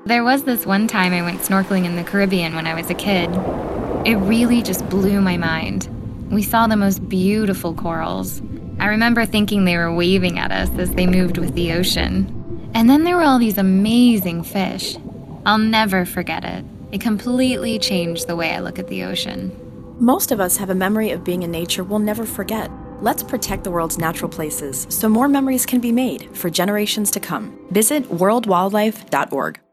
There was this one time I went snorkeling in the Caribbean when I was a kid. It really just blew my mind. We saw the most beautiful corals. I remember thinking they were waving at us as they moved with the ocean. And then there were all these amazing fish. I'll never forget it. It completely changed the way I look at the ocean. Most of us have a memory of being in nature we'll never forget. Let's protect the world's natural places so more memories can be made for generations to come. Visit worldwildlife.org.